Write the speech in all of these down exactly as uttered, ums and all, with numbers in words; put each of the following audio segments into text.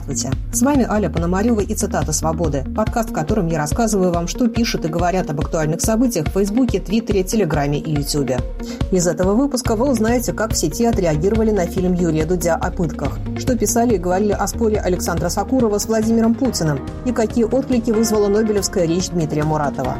Здравствуйте. С вами Аля Пономарева и «Цитата свободы», подкаст, в котором я рассказываю вам, что пишут и говорят об актуальных событиях в Фейсбуке, Твиттере, Телеграме и Ютубе. Из этого выпуска вы узнаете, как в сети отреагировали на фильм Юрия Дудя о пытках, что писали и говорили о споре Александра Сокурова с Владимиром Путиным и какие отклики вызвала Нобелевская речь Дмитрия Муратова.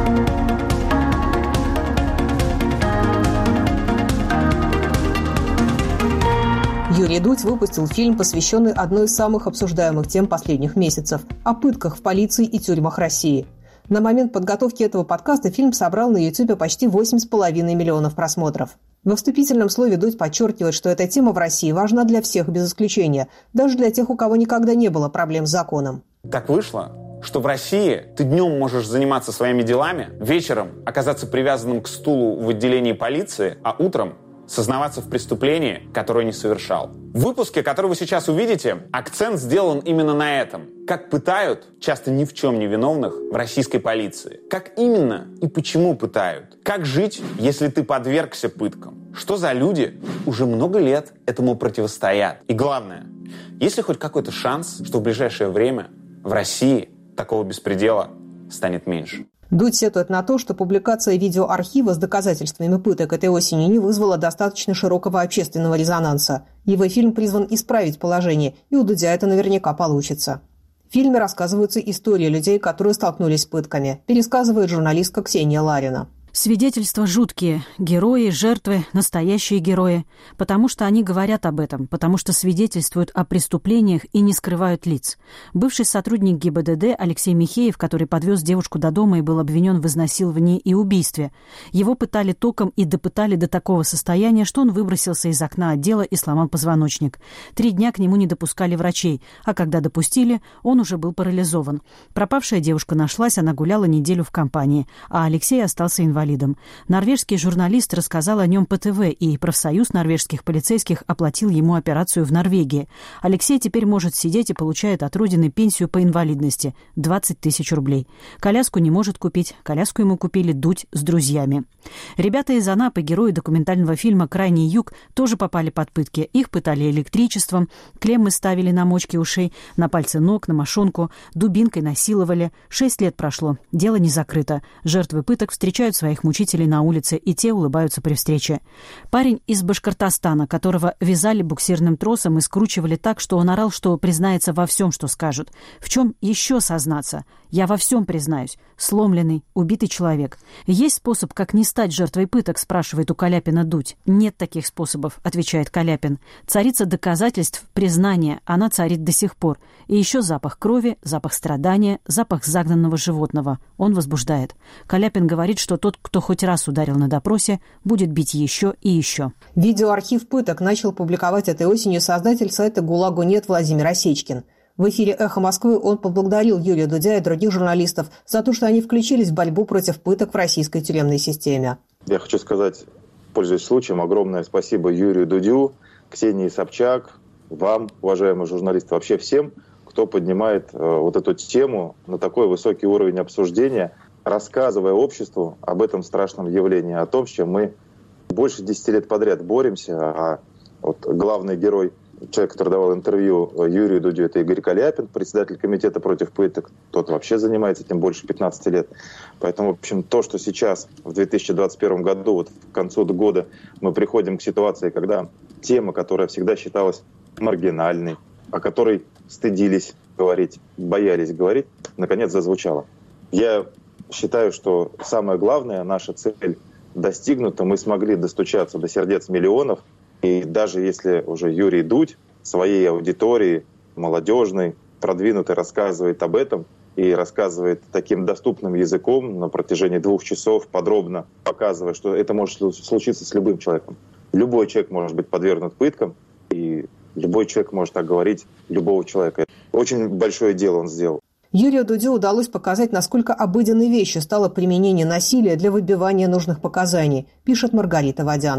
Юрий Дудь выпустил фильм, посвященный одной из самых обсуждаемых тем последних месяцев – о пытках в полиции и тюрьмах России. На момент подготовки этого подкаста фильм собрал на Ютубе почти восемь с половиной миллионов просмотров. Во вступительном слове Дудь подчеркивает, что эта тема в России важна для всех без исключения, даже для тех, у кого никогда не было проблем с законом. Так вышло, что в России ты днем можешь заниматься своими делами, вечером оказаться привязанным к стулу в отделении полиции, а утром сознаваться в преступлении, которое не совершал. В выпуске, который вы сейчас увидите, акцент сделан именно на этом. Как пытают, часто ни в чем не виновных, в российской полиции. Как именно и почему пытают. Как жить, если ты подвергся пыткам. Что за люди уже много лет этому противостоят. И главное, есть ли хоть какой-то шанс, что в ближайшее время в России такого беспредела станет меньше. Дудь сетует на то, что публикация видеоархива с доказательствами пыток этой осенью не вызвала достаточно широкого общественного резонанса. Его фильм призван исправить положение, и у Дудя это наверняка получится. В фильме рассказываются истории людей, которые столкнулись с пытками, пересказывает журналистка Ксения Ларина. Свидетельства жуткие. Герои, жертвы, настоящие герои. Потому что они говорят об этом, потому что свидетельствуют о преступлениях и не скрывают лиц. Бывший сотрудник ГИБДД Алексей Михеев, который подвез девушку до дома и был обвинен в изнасиловании и убийстве. Его пытали током и допытали до такого состояния, что он выбросился из окна отдела и сломал позвоночник. Три дня к нему не допускали врачей, а когда допустили, он уже был парализован. Пропавшая девушка нашлась, она гуляла неделю в компании, а Алексей остался инвалидом. Норвежский журналист рассказал о нем по ТВ, и профсоюз норвежских полицейских оплатил ему операцию в Норвегии. Алексей теперь может сидеть и получает от родины пенсию по инвалидности – двадцать тысяч рублей. Коляску не может купить, коляску ему купили Дудь с друзьями. Ребята из Анапы, герои документального фильма «Крайний юг», тоже попали под пытки. Их пытали электричеством, клеммы ставили на мочки ушей, на пальцы ног, на мошонку, дубинкой насиловали. Шесть лет прошло, дело не закрыто. Жертвы пыток встречают своих мучителей на улице, и те улыбаются при встрече. Парень из Башкортостана, которого вязали буксирным тросом и скручивали так, что он орал, что признается во всем, что скажут. В чем еще сознаться? Я во всем признаюсь. Сломленный, убитый человек. Есть способ, как не стать жертвой пыток, спрашивает у Каляпина Дудь. Нет таких способов, отвечает Каляпин. Царица доказательств, признания, она царит до сих пор. И еще запах крови, запах страдания, запах загнанного животного. Он возбуждает. Каляпин говорит, что тот, кто хоть раз ударил на допросе, будет бить еще и еще. Видеоархив пыток начал публиковать этой осенью создатель сайта «ГУЛАГу нет» Владимир Осечкин. В эфире «Эхо Москвы» он поблагодарил Юрия Дудя и других журналистов за то, что они включились в борьбу против пыток в российской тюремной системе. Я хочу сказать, пользуясь случаем, огромное спасибо Юрию Дудю, Ксении Собчак, вам, уважаемые журналисты, вообще всем, кто поднимает э, вот эту тему на такой высокий уровень обсуждения, рассказывая обществу об этом страшном явлении, о том, с чем мы больше десяти лет подряд боремся. А вот главный герой, человек, который давал интервью Юрию Дудю, это Игорь Каляпин, председатель комитета против пыток. Тот вообще занимается этим больше пятнадцати лет. Поэтому, в общем, то, что сейчас, в две тысячи двадцать первом году, вот к концу года, мы приходим к ситуации, когда тема, которая всегда считалась маргинальной, о которой стыдились говорить, боялись говорить, наконец зазвучала. Я считаю, что самое главное, наша цель достигнута. Мы смогли достучаться до сердец миллионов. И даже если уже Юрий Дудь своей аудитории, молодежной, продвинутой, рассказывает об этом и рассказывает таким доступным языком на протяжении двух часов, подробно показывая, что это может случиться с любым человеком. Любой человек может быть подвергнут пыткам, и любой человек может оговорить любого человека. Очень большое дело он сделал. Юрию Дудю удалось показать, насколько обыденной вещью стало применение насилия для выбивания нужных показаний, пишет Маргарита Водянова.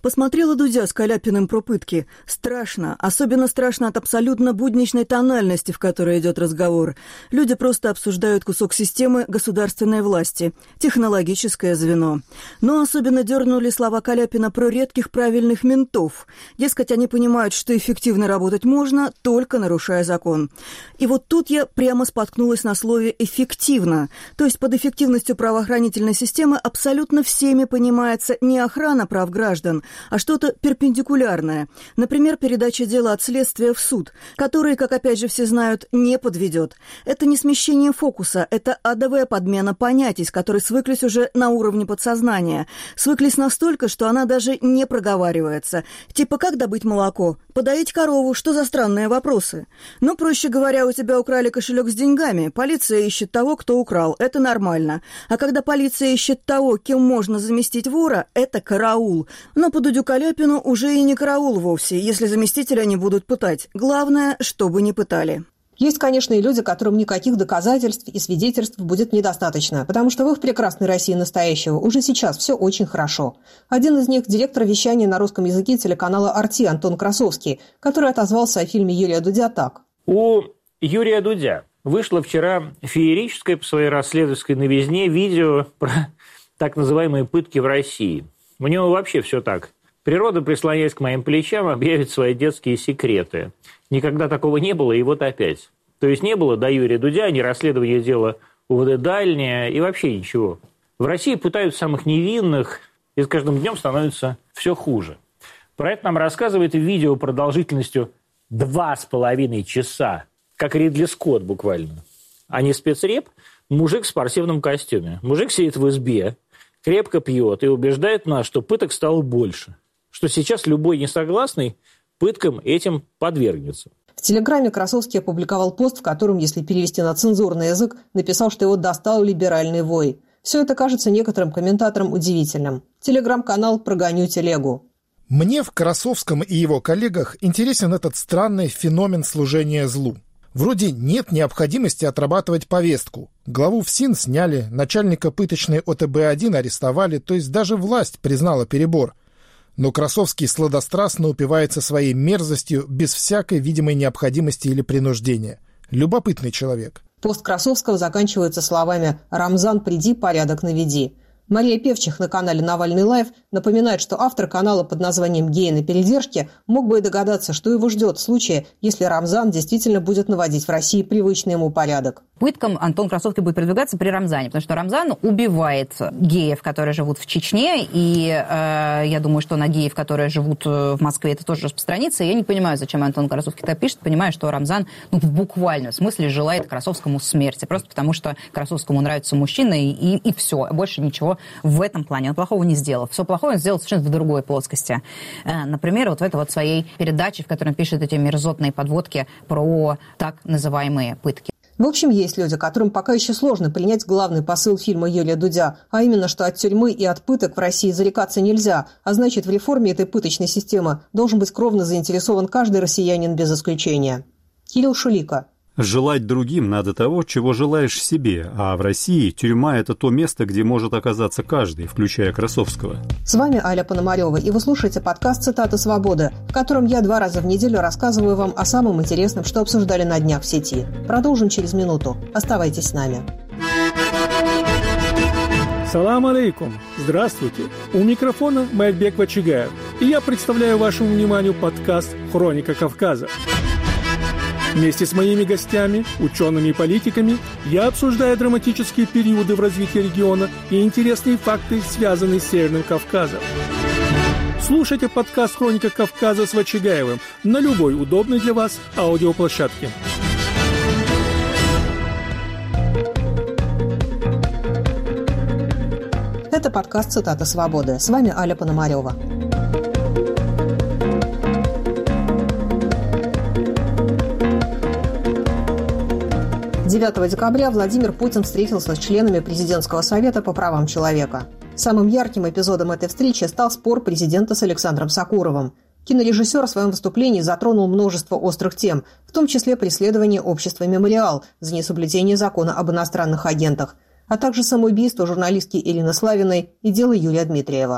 Посмотрела Дудя с Каляпиным про пытки. Страшно. Особенно страшно от абсолютно будничной тональности, в которой идет разговор. Люди просто обсуждают кусок системы государственной власти. Технологическое звено. Но особенно дернули слова Каляпина про редких правильных ментов. Дескать, они понимают, что эффективно работать можно, только нарушая закон. И вот тут я прямо споткнулась на слове «эффективно». То есть под эффективностью правоохранительной системы абсолютно всеми понимается не охрана прав граждан, а что-то перпендикулярное. Например, передача дела от следствия в суд, который, как опять же все знают, не подведет. Это не смещение фокуса, это адовая подмена понятий, с которой свыклись уже на уровне подсознания. Свыклись настолько, что она даже не проговаривается. Типа, как добыть молоко? Подоить корову? Что за странные вопросы? Ну, проще говоря, у тебя украли кошелек с деньгами, полиция ищет того, кто украл. Это нормально. А когда полиция ищет того, кем можно заместить вора, это караул. Но по Дудю Каляпину уже и не караул вовсе, если заместителя не будут пытать. Главное, чтобы не пытали. Есть, конечно, и люди, которым никаких доказательств и свидетельств будет недостаточно, потому что в их прекрасной России настоящего уже сейчас все очень хорошо. Один из них – директор вещания на русском языке телеканала «Арти» Антон Красовский, который отозвался о фильме Юрия Дудя так. У Юрия Дудя вышло вчера феерическое по своей расследовательской новизне видео про так называемые пытки в России. У него вообще все так. Природа, прислоняясь к моим плечам, объявит свои детские секреты. Никогда такого не было, и вот опять. То есть не было до Юрия Дудя ни расследования дела УВД «Дальнее» и вообще ничего. В России пытают самых невинных, и с каждым днем становится все хуже. Про это нам рассказывает видео продолжительностью два с половиной часа, как Ридли Скотт буквально. А не спецреп, мужик в спортивном костюме. Мужик сидит в избе, крепко пьет и убеждает нас, что пыток стало больше. Что сейчас любой несогласный пыткам этим подвергнется. В Телеграме Красовский опубликовал пост, в котором, если перевести на цензурный язык, написал, что его достал либеральный вой. Все это кажется некоторым комментаторам удивительным. Телеграм-канал «Прогоню телегу». Мне в Красовском и его коллегах интересен этот странный феномен служения злу. Вроде нет необходимости отрабатывать повестку. Главу ФСИН сняли, начальника пыточной О Тэ Бэ один арестовали, то есть даже власть признала перебор. Но Красовский сладострастно упивается своей мерзостью без всякой видимой необходимости или принуждения. Любопытный человек. Пост Красовского заканчивается словами «Рамзан, приди, порядок наведи». Мария Певчих на канале «Навальный лайв» напоминает, что автор канала под названием «Геи на передержке» мог бы и догадаться, что его ждет в случае, если Рамзан действительно будет наводить в России привычный ему порядок. Пыткам Антон Красовский будет продвигаться при Рамзане, потому что Рамзан убивает геев, которые живут в Чечне, и э, я думаю, что на геев, которые живут в Москве, это тоже распространится. И я не понимаю, зачем Антон Красовский так пишет, понимаю, что Рамзан ну, в буквальном смысле желает Красовскому смерти, просто потому что Красовскому нравятся мужчины, и, и все, больше ничего в этом плане. Он плохого не сделал. Все плохое он сделал совершенно в другой плоскости. Э, например, вот в этой вот своей передаче, в которой он пишет эти мерзотные подводки про так называемые пытки. В общем, есть люди, которым пока еще сложно принять главный посыл фильма Юрия Дудя, а именно, что от тюрьмы и от пыток в России зарекаться нельзя, а значит, в реформе этой пыточной системы должен быть кровно заинтересован каждый россиянин без исключения. Кирилл Шулика. Желать другим надо того, чего желаешь себе, а в России тюрьма – это то место, где может оказаться каждый, включая Красовского. С вами Аля Пономарева, и вы слушаете подкаст «Цитата свободы», в котором я два раза в неделю рассказываю вам о самом интересном, что обсуждали на днях в сети. Продолжим через минуту. Оставайтесь с нами. Салам алейкум! Здравствуйте! У микрофона Майкбек Вачигаев, и я представляю вашему вниманию подкаст «Хроника Кавказа». Вместе с моими гостями, учеными и политиками, я обсуждаю драматические периоды в развитии региона и интересные факты, связанные с Северным Кавказом. Слушайте подкаст «Хроника Кавказа» с Вачигаевым на любой удобной для вас аудиоплощадке. Это подкаст «Цитата свободы». С вами Аля Пономарева. девятого декабря Владимир Путин встретился с членами Президентского совета по правам человека. Самым ярким эпизодом этой встречи стал спор президента с Александром Сокуровым. Кинорежиссер в своем выступлении затронул множество острых тем, в том числе преследование общества «Мемориал» за несоблюдение закона об иностранных агентах, а также самоубийство журналистки Ирины Славиной и дело Юрия Дмитриева.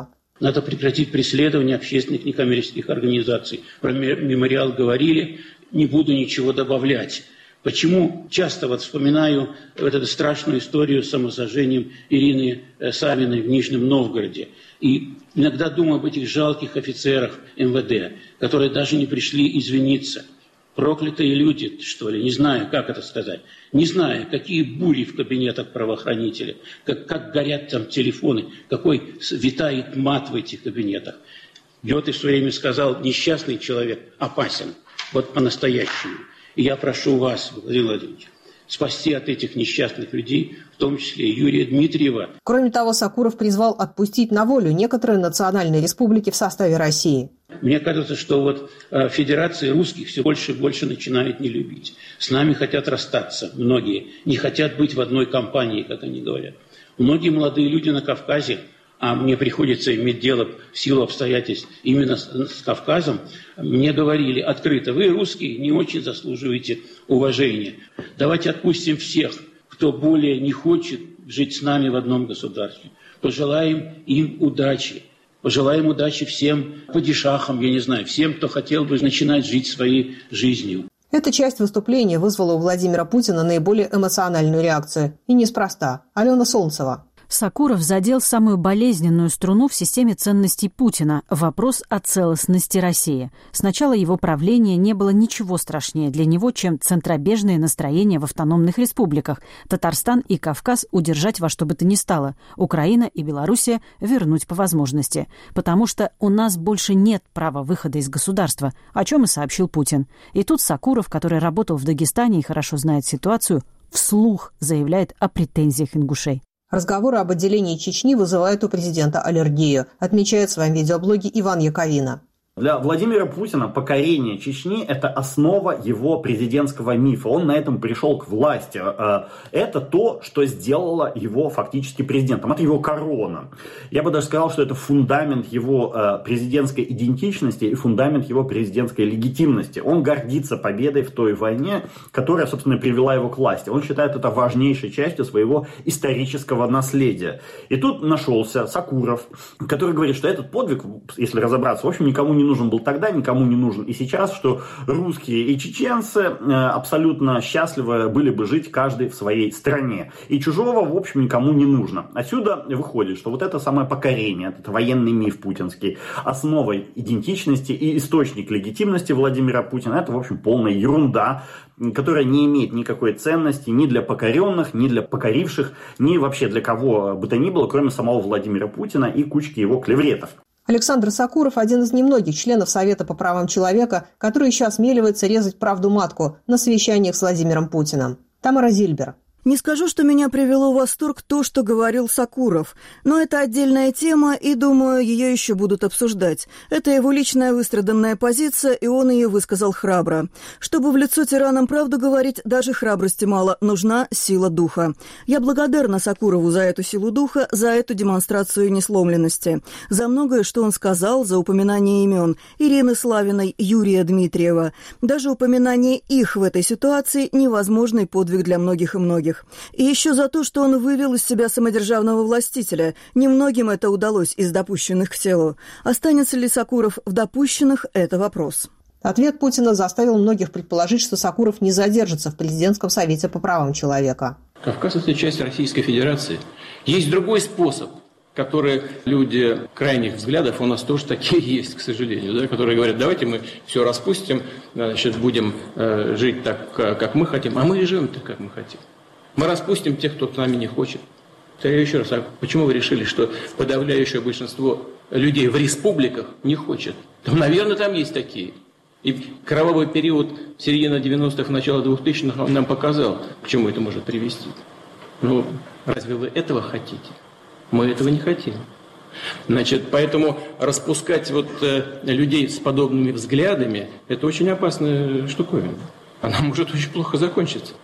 Надо прекратить преследование общественных некоммерческих организаций. Про мемориал говорили, не буду ничего добавлять. Почему часто вот вспоминаю вот эту страшную историю с самосожжением Ирины Савиной в Нижнем Новгороде. И иногда думаю об этих жалких офицерах эм вэ дэ, которые даже не пришли извиниться. Проклятые люди, что ли, не знаю, как это сказать. Не знаю, какие бури в кабинетах правоохранителей, как, как горят там телефоны, какой витает мат в этих кабинетах. Гёте в свое время сказал, несчастный человек опасен, вот по-настоящему. И я прошу вас, Владимир Владимирович, спасти от этих несчастных людей, в том числе Юрия Дмитриева. Кроме того, Сакуров призвал отпустить на волю некоторые национальные республики в составе России. Мне кажется, что вот Федерации русских все больше и больше начинают не любить. С нами хотят расстаться многие, не хотят быть в одной компании, как они говорят. Многие молодые люди на Кавказе, а мне приходится иметь дело в силу обстоятельств именно с, с Кавказом, мне говорили открыто, вы, русские, не очень заслуживаете уважения. Давайте отпустим всех, кто более не хочет жить с нами в одном государстве. Пожелаем им удачи. Пожелаем удачи всем падишахам, я не знаю, всем, кто хотел бы начинать жить своей жизнью. Эта часть выступления вызвала у Владимира Путина наиболее эмоциональную реакцию. И неспроста. Алена Солнцева. Сакуров задел самую болезненную струну в системе ценностей Путина – вопрос о целостности России. С начала его правления не было ничего страшнее для него, чем центробежные настроения в автономных республиках. Татарстан и Кавказ удержать во что бы то ни стало. Украина и Белоруссия вернуть по возможности. Потому что у нас больше нет права выхода из государства, о чем и сообщил Путин. И тут Сакуров, который работал в Дагестане и хорошо знает ситуацию, вслух заявляет о претензиях ингушей. Разговоры об отделении Чечни вызывают у президента аллергию, отмечает в своем видеоблоге Иван Яковина. Для Владимира Путина покорение Чечни – это основа его президентского мифа. Он на этом пришел к власти. Это то, что сделало его фактически президентом. Это его корона. Я бы даже сказал, что это фундамент его президентской идентичности и фундамент его президентской легитимности. Он гордится победой в той войне, которая, собственно, привела его к власти. Он считает это важнейшей частью своего исторического наследия. И тут нашелся Сакуров, который говорит, что этот подвиг, если разобраться, в общем, никому не нужен был тогда, никому не нужен и сейчас, что русские и чеченцы абсолютно счастливы были бы жить каждый в своей стране. И чужого, в общем, никому не нужно. Отсюда выходит, что вот это самое покорение, этот военный миф путинский, основой идентичности и источник легитимности Владимира Путина, это, в общем, полная ерунда, которая не имеет никакой ценности ни для покоренных, ни для покоривших, ни вообще для кого бы то ни было, кроме самого Владимира Путина и кучки его клевретов. Александр Сакуров – один из немногих членов Совета по правам человека, который еще осмеливается резать правду матку на совещаниях с Владимиром Путиным. Тамара Зильбер. Не скажу, что меня привело в восторг то, что говорил Сакуров, но это отдельная тема, и, думаю, ее еще будут обсуждать. Это его личная выстраданная позиция, и он ее высказал храбро. Чтобы в лицо тиранам правду говорить, даже храбрости мало, нужна сила духа. Я благодарна Сакурову за эту силу духа, за эту демонстрацию несломленности, за многое, что он сказал, за упоминание имен Ирины Славиной, Юрия Дмитриева. Даже упоминание их в этой ситуации – невозможный подвиг для многих и многих. И еще за то, что он вывел из себя самодержавного властителя. Немногим это удалось из допущенных к телу. Останется ли Сакуров в допущенных – это вопрос. Ответ Путина заставил многих предположить, что Сакуров не задержится в президентском совете по правам человека. Кавказ – это часть Российской Федерации. Есть другой способ, который люди крайних взглядов, у нас тоже такие есть, к сожалению, да, которые говорят, давайте мы все распустим, значит, будем э, жить так, как мы хотим, а мы и живем так, как мы хотим. Мы распустим тех, кто с нами не хочет. Повторяю еще раз, а почему вы решили, что подавляющее большинство людей в республиках не хочет? Там, наверное, там есть такие. И кровавый период середины девяностых, начала двухтысячных нам показал, к чему это может привести. Ну, разве вы этого хотите? Мы этого не хотим. Значит, поэтому распускать вот э, людей с подобными взглядами – это очень опасная штуковина. Она может очень плохо закончиться.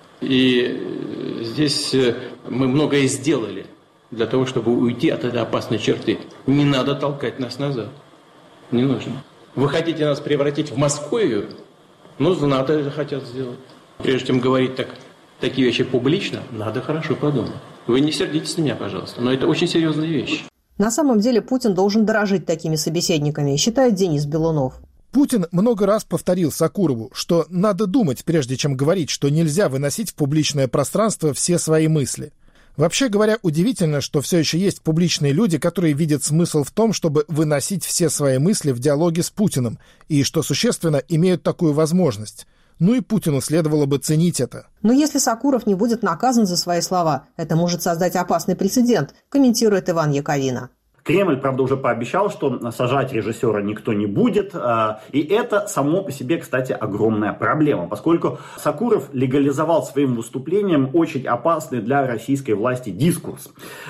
И здесь мы многое сделали для того, чтобы уйти от этой опасной черты. Не надо толкать нас назад. Не нужно. Вы хотите нас превратить в Московию? Ну, надо это хотят сделать. Прежде чем говорить так, такие вещи публично, надо хорошо подумать. Вы не сердитесь на меня, пожалуйста, но это очень серьезные вещи. На самом деле Путин должен дорожить такими собеседниками, считает Денис Белунов. Путин много раз повторил Сакурову, что надо думать, прежде чем говорить, что нельзя выносить в публичное пространство все свои мысли. Вообще говоря, удивительно, что все еще есть публичные люди, которые видят смысл в том, чтобы выносить все свои мысли в диалоге с Путиным, и, что существенно, имеют такую возможность. Ну и Путину следовало бы ценить это. Но если Сакуров не будет наказан за свои слова, это может создать опасный прецедент, комментирует Иван Яковина. Кремль, правда, уже пообещал, что сажать режиссера никто не будет. И это само по себе, кстати, огромная проблема, поскольку Сакуров легализовал своим выступлением очень опасный для российской власти дискурс.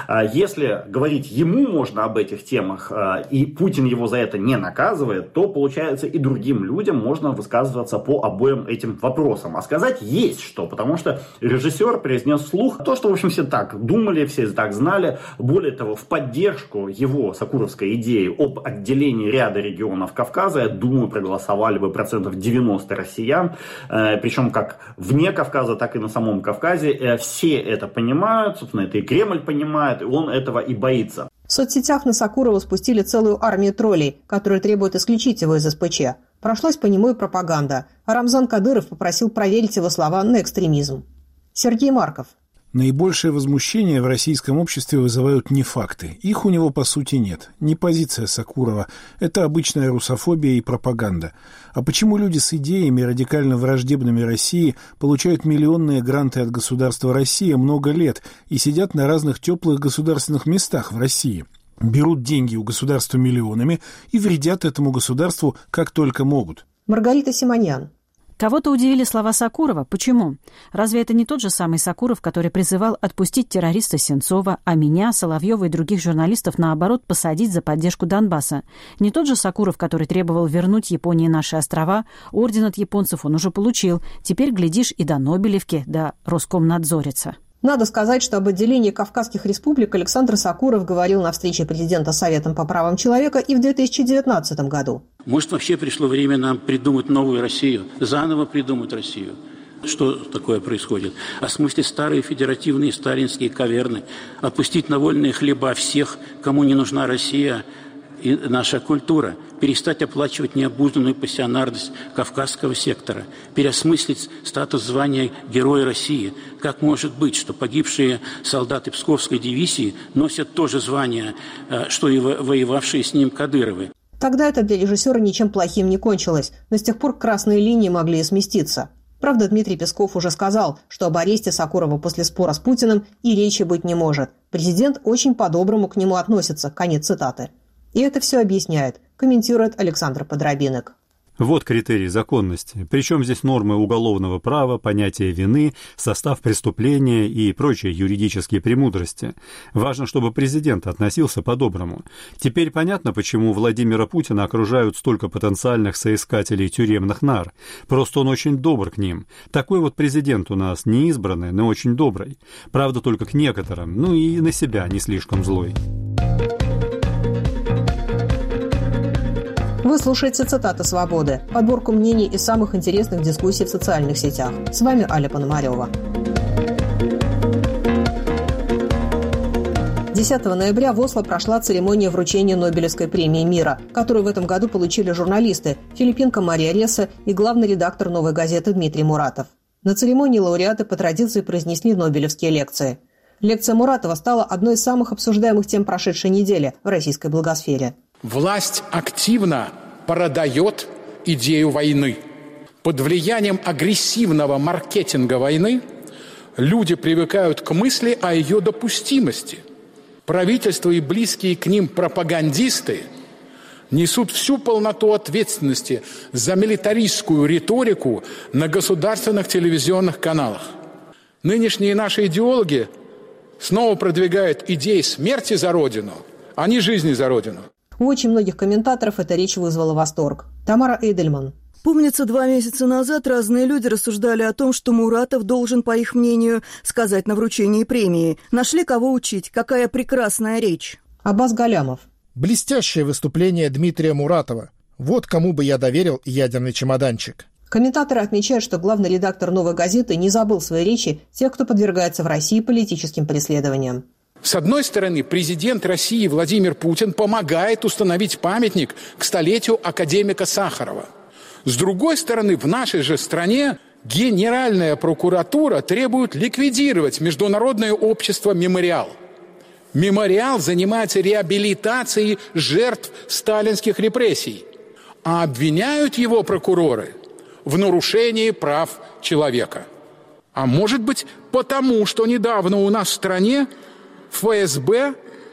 Если говорить ему можно об этих темах, и Путин его за это не наказывает, то, получается, и другим людям можно высказываться по обоим этим вопросам. А сказать есть что, потому что режиссер произнес вслух то, что, в общем, все так думали, все так знали. Более того, в поддержку его его сакуровской идеи об отделении ряда регионов Кавказа, я думаю, проголосовали бы процентов девяносто россиян, э, причем как вне Кавказа, так и на самом Кавказе. Э, все это понимают, собственно, это и Кремль понимает, и он этого и боится. В соцсетях на Сакурова спустили целую армию троллей, которые требуют исключить его из эс пэ че. Прошлась по нему и пропаганда, а Рамзан Кадыров попросил проверить его слова на экстремизм. Сергей Марков. Наибольшее возмущение в российском обществе вызывают не факты. Их у него, по сути, нет. Не позиция Сакурова. Это обычная русофобия и пропаганда. А почему люди с идеями, радикально враждебными России, получают миллионные гранты от государства Россия много лет и сидят на разных теплых государственных местах в России? Берут деньги у государства миллионами и вредят этому государству как только могут. Маргарита Симоньян. Кого-то удивили слова Сакурова. Почему? Разве это не тот же самый Сакуров, который призывал отпустить террориста Сенцова, а меня, Соловьева и других журналистов, наоборот, посадить за поддержку Донбасса? Не тот же Сакуров, который требовал вернуть Японии наши острова? Орден от японцев он уже получил. Теперь, глядишь, и до Нобелевки, до Роскомнадзорится. Надо сказать, что об отделении Кавказских республик Александр Сакуров говорил на встрече президента Советом по правам человека и в две тысячи девятнадцатом году. Может, вообще пришло время нам придумать новую Россию, заново придумать Россию. Что такое происходит? Осмыслить старые федеративные сталинские каверны, опустить на вольные хлеба всех, кому не нужна Россия и наша культура, перестать оплачивать необузданную пассионарность Кавказского сектора, переосмыслить статус звания Героя России. Как может быть, что погибшие солдаты Псковской дивизии носят то же звание, что и воевавшие с ним Кадыровы? Тогда это для режиссера ничем плохим не кончилось, но с тех пор красные линии могли и сместиться. Правда, Дмитрий Песков уже сказал, что об аресте Сакурова после спора с Путиным и речи быть не может. Президент очень по-доброму к нему относится. Конец цитаты. И это все объясняет, комментирует Александр Подробинок. Вот критерий законности. Причем здесь нормы уголовного права, понятие вины, состав преступления и прочие юридические премудрости. Важно, чтобы президент относился по-доброму. Теперь понятно, почему Владимира Путина окружают столько потенциальных соискателей тюремных нар. Просто он очень добр к ним. Такой вот президент у нас не избранный, но очень добрый. Правда, только к некоторым, ну и на себя не слишком злой. Вы слушаете «Цитаты свободы», подборку мнений из самых интересных дискуссий в социальных сетях. С вами Аля Пономарева. десятого ноября в Осло прошла церемония вручения Нобелевской премии мира, которую в этом году получили журналисты филиппинка Мария Реса и главный редактор «Новой газеты» Дмитрий Муратов. На церемонии лауреаты по традиции произнесли нобелевские лекции. Лекция Муратова стала одной из самых обсуждаемых тем прошедшей недели в российской блогосфере. Власть активно продает идею войны. Под влиянием агрессивного маркетинга войны люди привыкают к мысли о ее допустимости. Правительство и близкие к ним пропагандисты несут всю полноту ответственности за милитаристскую риторику на государственных телевизионных каналах. Нынешние наши идеологи снова продвигают идеи смерти за Родину, а не жизни за Родину. У очень многих комментаторов эта речь вызвала восторг. Тамара Эйдельман. Помнится, два месяца назад разные люди рассуждали о том, что Муратов должен, по их мнению, сказать на вручении премии. Нашли кого учить. Какая прекрасная речь. Аббас Галямов. Блестящее выступление Дмитрия Муратова. Вот кому бы я доверил ядерный чемоданчик. Комментаторы отмечают, что главный редактор «Новой газеты» не забыл в своей речи тех, кто подвергается в России политическим преследованиям. С одной стороны, президент России Владимир Путин помогает установить памятник к столетию академика Сахарова. С другой стороны, в нашей же стране Генеральная прокуратура требует ликвидировать Международное общество «Мемориал». «Мемориал» занимается реабилитацией жертв сталинских репрессий, а обвиняют его прокуроры в нарушении прав человека. А может быть, потому что недавно у нас в стране эф эс бэ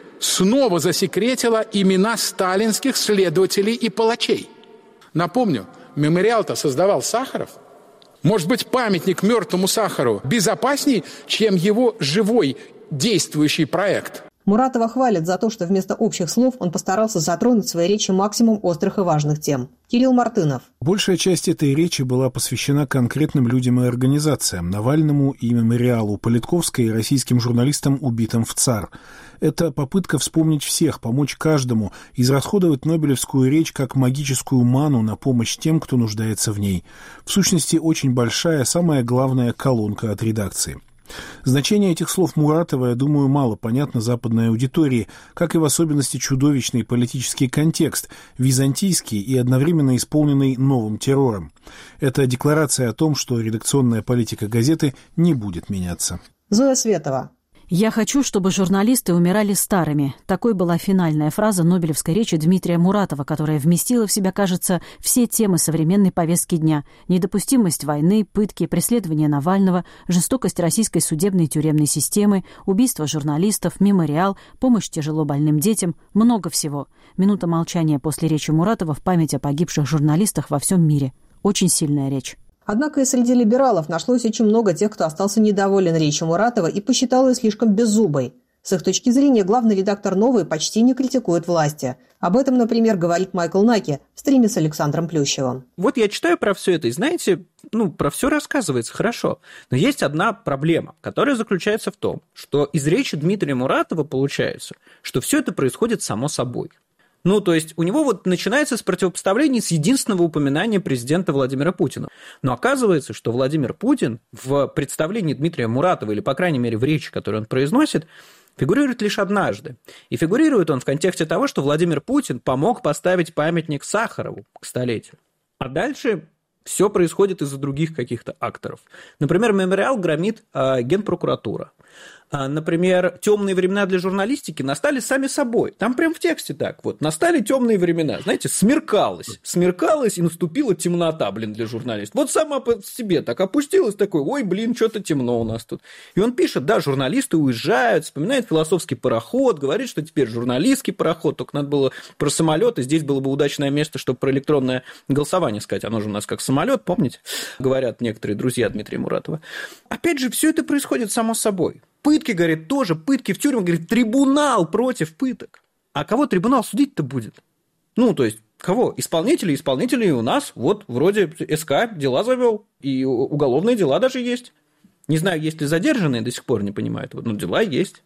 снова засекретила имена сталинских следователей и палачей. Напомню, «Мемориал»-то создавал Сахаров. Может быть, памятник мертвому Сахарову безопаснее, чем его живой действующий проект? Муратова хвалят за то, что вместо общих слов он постарался затронуть в своей речи максимум острых и важных тем. Кирилл Мартынов. Большая часть этой речи была посвящена конкретным людям и организациям, Навальному и мемориалу, Политковской и российским журналистам, убитым в ЦАР. Это попытка вспомнить всех, помочь каждому, израсходовать Нобелевскую речь как магическую ману на помощь тем, кто нуждается в ней. В сущности, очень большая, самая главная колонка от редакции. Значение этих слов Муратова, я думаю, мало понятно западной аудитории, как и в особенности чудовищный политический контекст, византийский и одновременно исполненный новым террором. Это декларация о том, что редакционная политика газеты не будет меняться. Зоя Светова. «Я хочу, чтобы журналисты умирали старыми». Такой была финальная фраза Нобелевской речи Дмитрия Муратова, которая вместила в себя, кажется, все темы современной повестки дня. Недопустимость войны, пытки, преследование Навального, жестокость российской судебной и тюремной системы, убийство журналистов, мемориал, помощь тяжело больным детям. Много всего. Минута молчания после речи Муратова в память о погибших журналистах во всем мире. Очень сильная речь. Однако и среди либералов нашлось очень много тех, кто остался недоволен речью Муратова и посчитал ее слишком беззубой. С их точки зрения, главный редактор «Новой» почти не критикует власти. Об этом, например, говорит Майкл Наки в стриме с Александром Плющевым. Вот я читаю про все это, и знаете, ну, про все рассказывается хорошо. Но есть одна проблема, которая заключается в том, что из речи Дмитрия Муратова получается, что все это происходит само собой. Ну, то есть у него вот начинается с противопоставления с единственного упоминания президента Владимира Путина. Но оказывается, что Владимир Путин в представлении Дмитрия Муратова, или, по крайней мере, в речи, которую он произносит, фигурирует лишь однажды. И фигурирует он в контексте того, что Владимир Путин помог поставить памятник Сахарову к столетию. А дальше все происходит из-за других каких-то акторов. Например, мемориал громит э, Генпрокуратура. Например, темные времена для журналистики настали сами собой. Там прям в тексте так вот. Настали темные времена. Знаете, смеркалось. Смеркалось, и наступила темнота, блин, для журналистов. Вот сама по себе так опустилась, такой, ой, блин, что-то темно у нас тут. И он пишет, да, журналисты уезжают, вспоминает философский пароход, говорит, что теперь журналистский пароход, только надо было про самолет, и здесь было бы удачное место, чтобы про электронное голосование сказать. Оно же у нас как самолет, помните? Говорят некоторые друзья Дмитрия Муратова. Опять же, все это происходит само собой. Пытки, говорит, тоже, пытки в тюрьмах, говорит, трибунал против пыток. А кого трибунал судить-то будет? Ну, то есть, кого? Исполнители, исполнители у нас, вот, вроде СК дела завел, и уголовные дела даже есть. Не знаю, есть ли задержанные, до сих пор не понимают, но дела есть.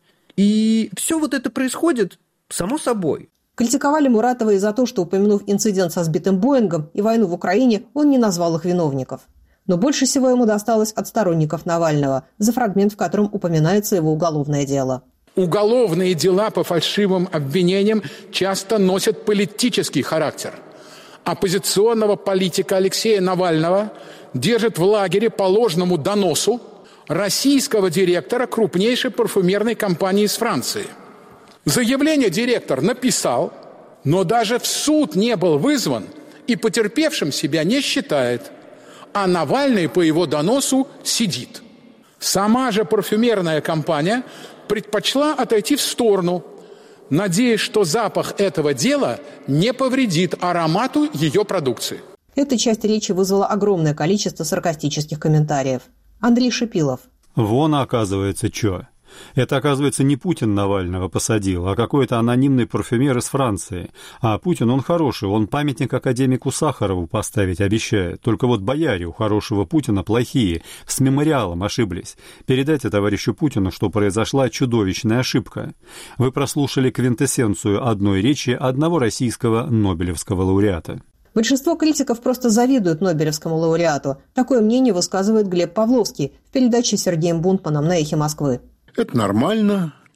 И все вот это происходит само собой. Критиковали Муратова и за то, что, упомянув инцидент со сбитым Боингом и войну в Украине, он не назвал их виновников. Но больше всего ему досталось от сторонников Навального, за фрагмент, в котором упоминается его уголовное дело. Уголовные дела по фальшивым обвинениям часто носят политический характер. Оппозиционного политика Алексея Навального держат в лагере по ложному доносу российского директора крупнейшей парфюмерной компании из Франции. Заявление директор написал, но даже в суд не был вызван и потерпевшим себя не считает. А Навальный по его доносу сидит. Сама же парфюмерная компания предпочла отойти в сторону, надеясь, что запах этого дела не повредит аромату ее продукции. Эта часть речи вызвала огромное количество саркастических комментариев. Андрей Шипилов. Вон, оказывается, чё. Это, оказывается, не Путин Навального посадил, а какой-то анонимный парфюмер из Франции. А Путин, он хороший, он памятник академику Сахарову поставить обещает. Только вот бояре у хорошего Путина плохие, с мемориалом ошиблись. Передайте товарищу Путину, что произошла чудовищная ошибка. Вы прослушали квинтэссенцию одной речи одного российского нобелевского лауреата. Большинство критиков просто завидуют нобелевскому лауреату. Такое мнение высказывает Глеб Павловский в передаче с Сергеем Бунтманом на «Эхе Москвы». Это нормально,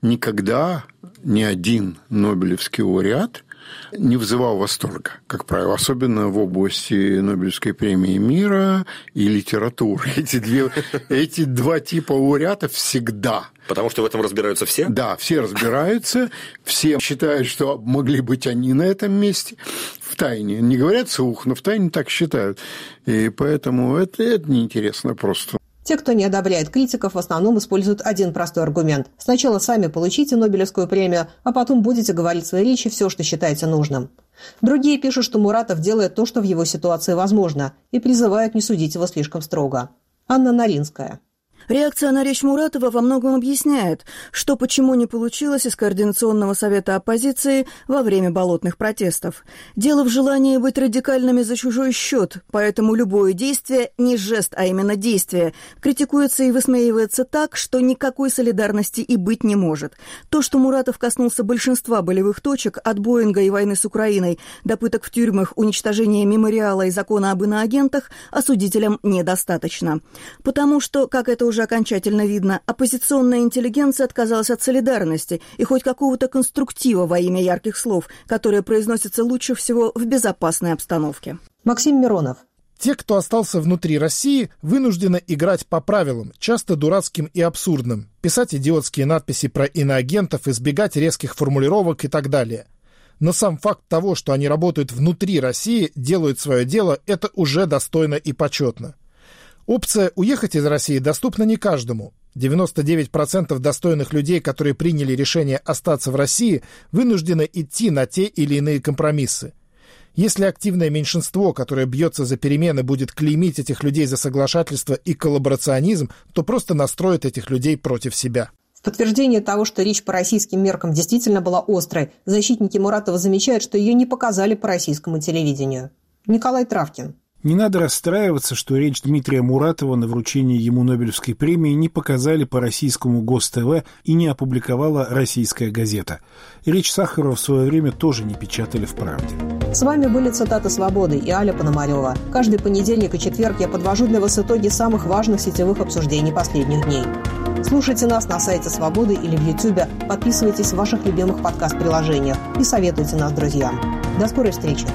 никогда ни один нобелевский лауреат не вызывал восторга, как правило, особенно в области Нобелевской премии мира и литературы. Эти, две, эти два типа лауреатов всегда. Потому что в этом разбираются все? Да, все разбираются, все считают, что могли быть они на этом месте в тайне. Не говорят вслух, но в тайне так считают. И поэтому это, это неинтересно просто. Те, кто не одобряет критиков, в основном используют один простой аргумент. Сначала сами получите Нобелевскую премию, а потом будете говорить в своей речи все, что считаете нужным. Другие пишут, что Муратов делает то, что в его ситуации возможно, и призывают не судить его слишком строго. Анна Наринская. Реакция на речь Муратова во многом объясняет, что почему не получилось из Координационного совета оппозиции во время болотных протестов. Дело в желании быть радикальными за чужой счет, поэтому любое действие, не жест, а именно действие, критикуется и высмеивается так, что никакой солидарности и быть не может. То, что Муратов коснулся большинства болевых точек, от Боинга и войны с Украиной до пыток в тюрьмах, уничтожения мемориала и закона об иноагентах, осудителям недостаточно. Потому что, как это уже уже окончательно видно, оппозиционная интеллигенция отказалась от солидарности и хоть какого-то конструктива во имя ярких слов, которые произносятся лучше всего в безопасной обстановке. Максим Миронов. Те, кто остался внутри России, вынуждены играть по правилам, часто дурацким и абсурдным, писать идиотские надписи про иноагентов, избегать резких формулировок и так далее. Но сам факт того, что они работают внутри России, делают свое дело, это уже достойно и почетно. Опция «уехать из России» доступна не каждому. девяносто девять процентов достойных людей, которые приняли решение остаться в России, вынуждены идти на те или иные компромиссы. Если активное меньшинство, которое бьется за перемены, будет клеймить этих людей за соглашательство и коллаборационизм, то просто настроит этих людей против себя. В подтверждение того, что речь по российским меркам действительно была острой, защитники Муратова замечают, что ее не показали по российскому телевидению. Николай Травкин. Не надо расстраиваться, что речь Дмитрия Муратова на вручении ему Нобелевской премии не показали по российскому ГосТВ и не опубликовала «Российская газета». Речь Сахарова в свое время тоже не печатали в «Правде». С вами были «Цитаты свободы» и Аля Пономарева. Каждый понедельник и четверг я подвожу для вас итоги самых важных сетевых обсуждений последних дней. Слушайте нас на сайте «Свободы» или в Ютьюбе, подписывайтесь в ваших любимых подкаст-приложениях и советуйте нас друзьям. До скорой встречи!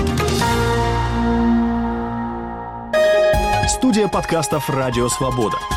Студия подкастов «Радио Свобода».